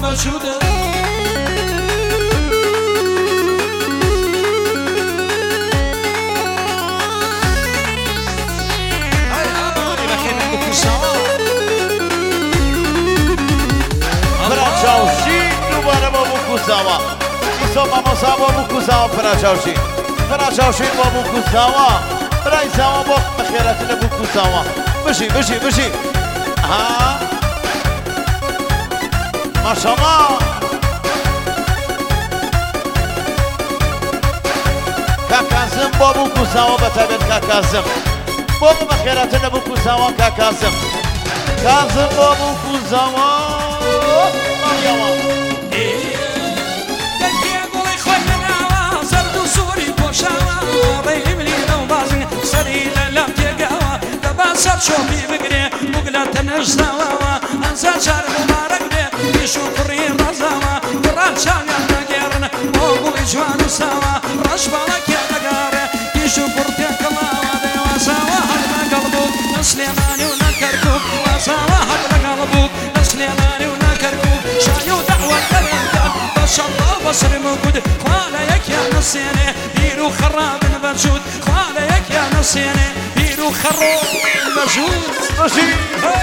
بالمجهود Franciaushin دوباره با بوکوزاوا مسابقه مسابقه با بوکوزاوا Franciaushin با بوکوزاوا برای زاوا با خیراتین بوکوزاوا بشی ها ماشاءالله کاکازم با بوکوزاوا بتابت کاکازم با خیراتین بوکوزاوا کاکازم کازم با بوکوزاوا شوفي بقري مقلة نجزاوا انسى شهر مبارك بي يشوف الريم رزاوا قران شاقا نقيرن موقو يجوان وساوا رشبا لك يا نقاري يشوف رتيك الله دي وساوا هدنا قلبوك نسليماني ونكركوك وساوا هدنا قلبوك نسليماني ونكركوك شايو دعوة الرجال بس الله بصري موجود خواليك يا نصيني بيرو خراب برشود خواليك يا نصيني بيرو خراب ماشي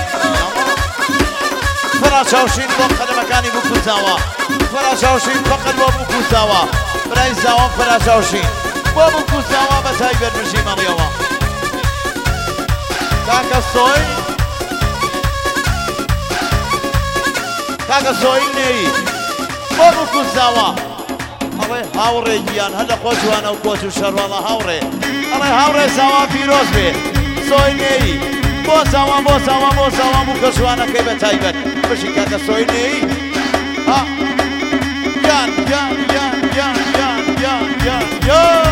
Franciaushin فقط مكاني بوكوزاوا Franciaushin فقط بوكوزاوا برای زاوا Franciaushin با بوكوزاوا بتای برمشی ماليوا كاكا سوي ني با بوكوزاوا الله هاوري جيان هذا قوتو انا وقوتو شر والله هاوري الله هاوري زاوا فيروز بي سويني بوساوا بوكسوانا كيف تايبت ماشي كذا سويني ها يان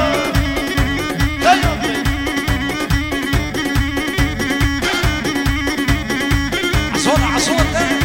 عصور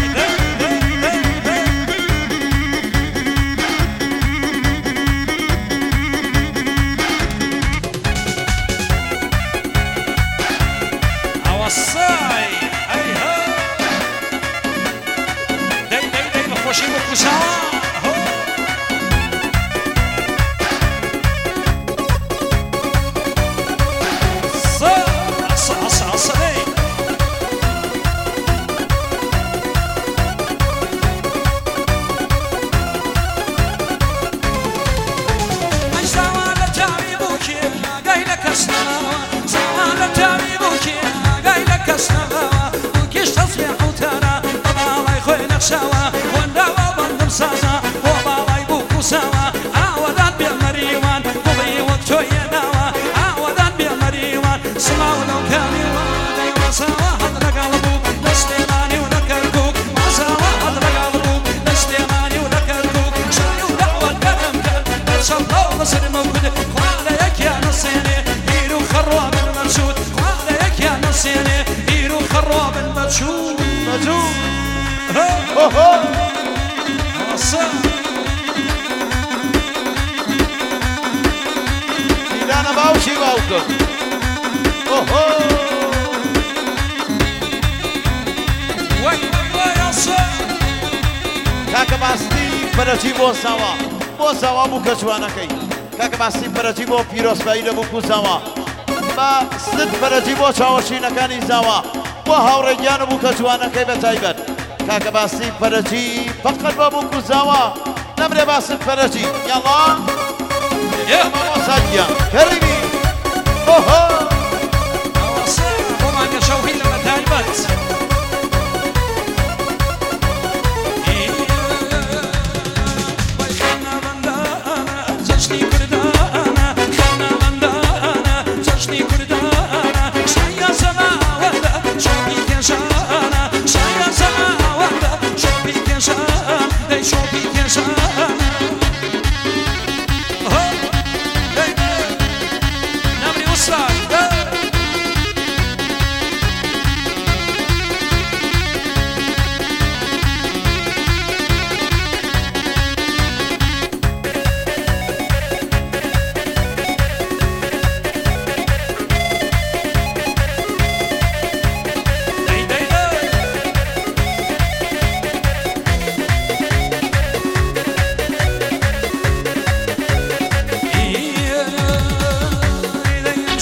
بوساوا بوكسوانا كي كاكا باسي برجيبو بيروس بايلو بوكوزاوا ما سد برجيبو شاوشينا كاني زاوا وهاوري جانو بوكسوانا كي بتايبت كاكا باسي برجي فقط بوكوزاوا نمري باسي برجي يلا يا ماما ساجيا كريمي اوهو وما كشوفي لما تايبت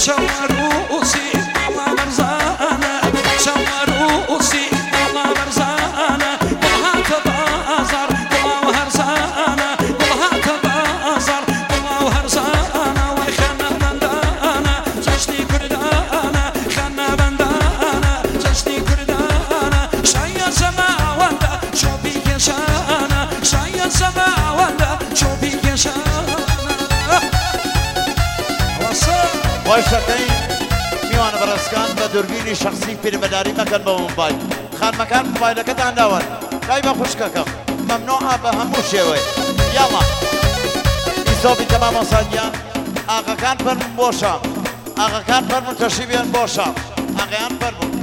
شوروسي الله مرزانة شوروسي الله مرزانة والله تبازر والله هرزانة والله تبازر والله هرزانة ويخنا بندانة جشتي كردانة خنا بندانة جشتي كردانة شايا زماواندا شو بيك شانا شايا زماواندا شو بيك شانا وایشەکەی میوانە بەڕێزەکان بە دووربینی شخصی پیرمەداری مەکەن بە مۆبایل خانمەکان مۆبایلەکەتان داوەن کای بە خوشکەکەم مەمنوعە بە هەموو شێوەیە یاڵا ئیسۆبی تەمام مۆسادیان ئاغەکان فەرمون بۆ شام ئاغەکان فەرمون تەشریف بۆ شام ئاغایان فەرمون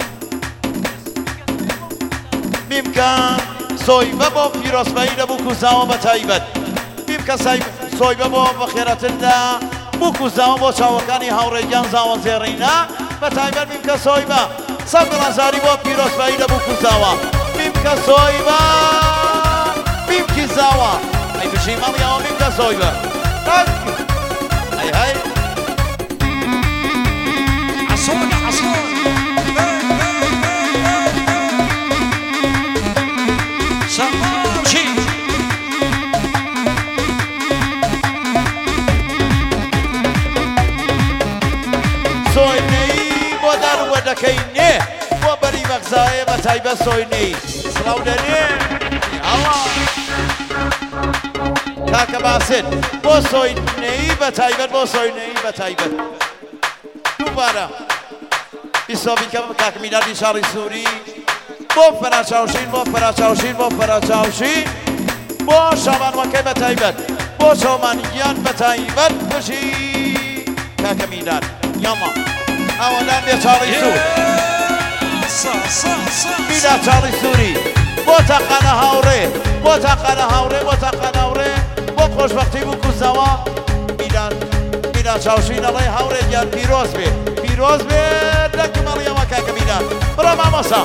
میمکە سۆیبە بۆ پیرۆزبایی لە بووک و زاوە بە تایبەت میمکە سۆیبە بۆ بەخێرەتندا بووک و زاوە بۆ چاوەکانی هاوڕێگیان زاوە زێڕینە بە تایبەت میمکە سۆیبە سەد ڕازاری بۆ پیرۆزبایی لە بووک و زاوە میمکە سۆیبە میمکی زاوە ئەی بژی مەڵیاوە میمکە سۆیبە هەی هەی عصون عصون سماشي سۆینەی بۆ دەروە دەکەینێ بۆ بەری بەغزایە بە تایبەت سۆینەی سڵاو دەنێ ئەوە کاکە باسێت بۆ سۆینەی بە تایبەت بۆ سۆینەی بە تایبەت دووبارە ئیسۆبیکە کاکە میلادی شاڕی سووری بۆ فەراچاوشین بۆ فەراچاوشین بۆ فەراچاوشین بۆ شابانوەکەی بە تایبەت بۆ چۆمانیگیان بە تایبەت بژی کاکە میلاد یاما ئەوەدان بێ چاڵی سوور میلاد چاڵی سووری بۆ تاقانە هاوڕێ بۆ تاقانە هاوڕێ بۆ تاقانە هاوڕێ بۆ خۆشبەختی بوو کوزەوە میلاد چاوشین ئەڵێ هاوڕێکیان پیرۆز بێ پیرۆز بێ دەکمەڵیەوە کاکە میلاد بڕە مامۆستا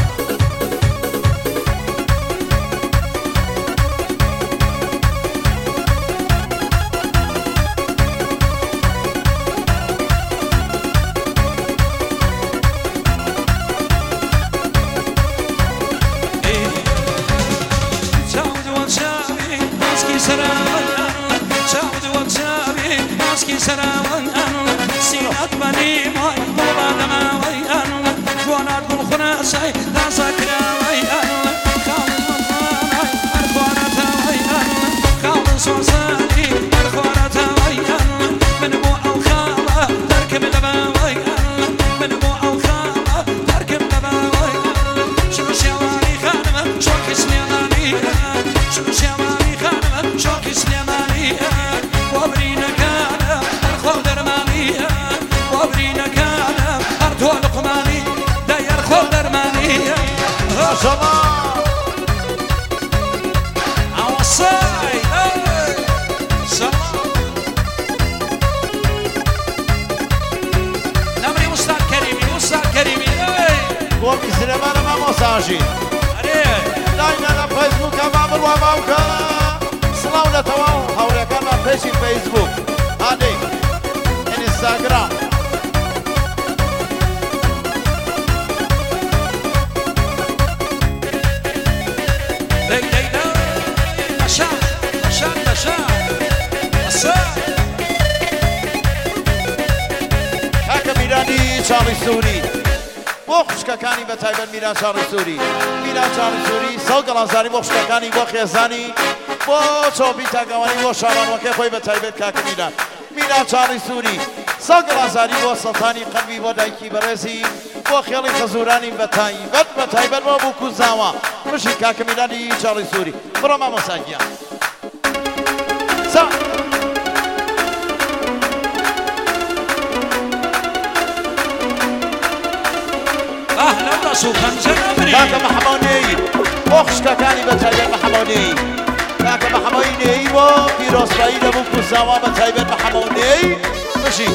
مۆساژی داینا لە فەیسبووکە ما بڕوا باوکە سڵاو لە تەواو هاوڕێکانمان پێشی فەیسبووک هادەی ئینستاگرام کاکە میلادی چاڵی سووری بۆ خوشکەکانی بە تایبەت میلاد چاڵی سووری میلاد چاڵی سووری سەڵ گەڵازانی بۆ خوشکەکانی بۆ خێزانی بۆ چۆپی تاگەوانی بۆ شابانوەکەی خۆی بە تایبەت کاکە میلاد چاڵی سووری سەڵ گەڵازانی بۆ سەڵتانی قەلبی بۆ دایکی بەڕێزی بۆ خێڵی خەزوورانی بە تایبەت بۆ بووک و زاوە بژی کاکە میلادی چاڵی سووری بڕۆ مامۆساگیان کاکە محەمەدی بۆ خوشکەکانی بە تایبەت محەمەدی کاکە محەمەدی بۆ پیرۆزبایی لە بووک و زاوە بە تایبەت محەمەدی بژی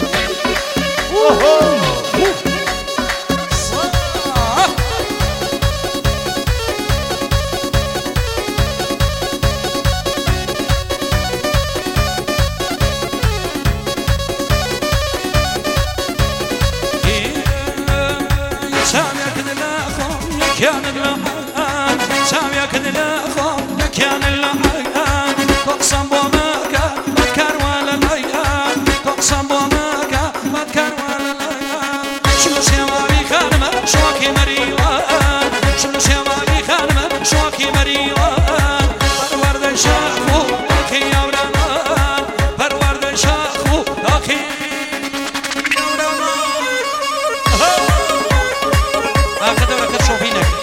مەریوان شم شێوانی خانمە شۆکی مەریوان پەروەردەی شاخ و ئاخی یاورانان پەروەردەی شاخ و ئاخی ئاخە دەورەکەت شۆپی نەکە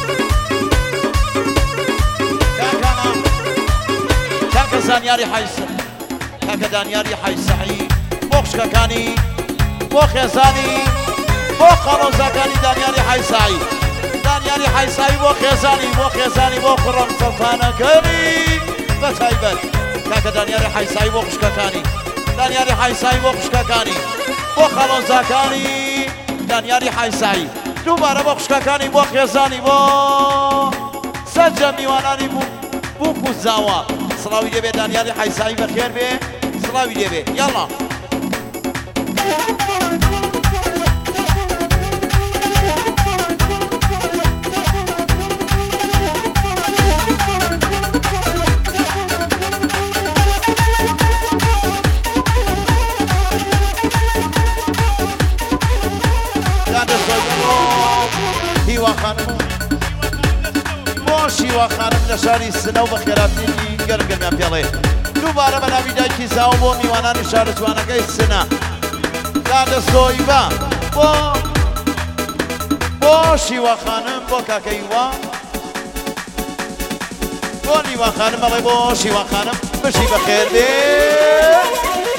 کاکە زانیاری حیسە کاکە دانیاری حیسەعی بۆ قشکەکانی بۆ خێزانی بۆ قەڵۆزەکانی دانیاری حیسایی دانیاری حیسایی بۆ خێزانی بۆ کوڕم سەڵتانەکەی بە تایبەت کاکە دانیاری حیسایی بۆ قشکەکانی دانیاری حیسایی بۆ قشکەکانی بۆ قەڵۆزەکانی دانیاری حیسایی دووبارە بۆ قشکەکانی بۆ خێزانی بۆ سەرجە میوانانی بووک و زاوە سڵاوی دەبێ دانیاری حیسایی بەخێر بێ سڵاوی دەبێ یاڵا شیوا خانم لە شاری سنە و بە خێراتێکی گەرمگەرمیان پێڵێ دووبارە بە ناوی دایکی زاوە بۆ میوانانی شارە جوانەکەی سنە دادەسۆیبە بۆ شیوا خانم بۆ کاکەیوە بۆ نیوا خانم بەڵێ بۆ شیوا خانم بشی بەخێر بێ